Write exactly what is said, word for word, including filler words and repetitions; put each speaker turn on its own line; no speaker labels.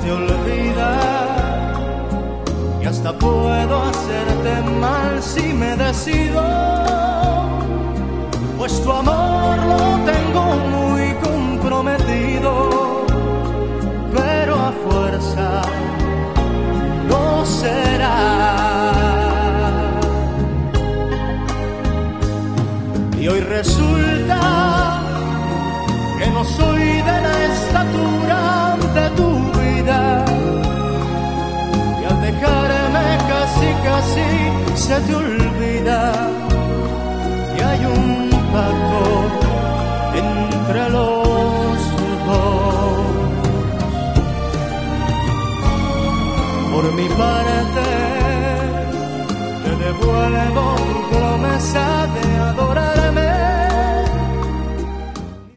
te olvida y hasta puedo hacerte mal si me decido, pues tu amor lo tengo muy comprometido, pero a fuerza no será. Y hoy resulta que no soy de la estatura de tu vida, y al dejarme casi casi se te olvida que hay un pacto entre los dos. Por mi parte te devuelvo tu promesa de adorarme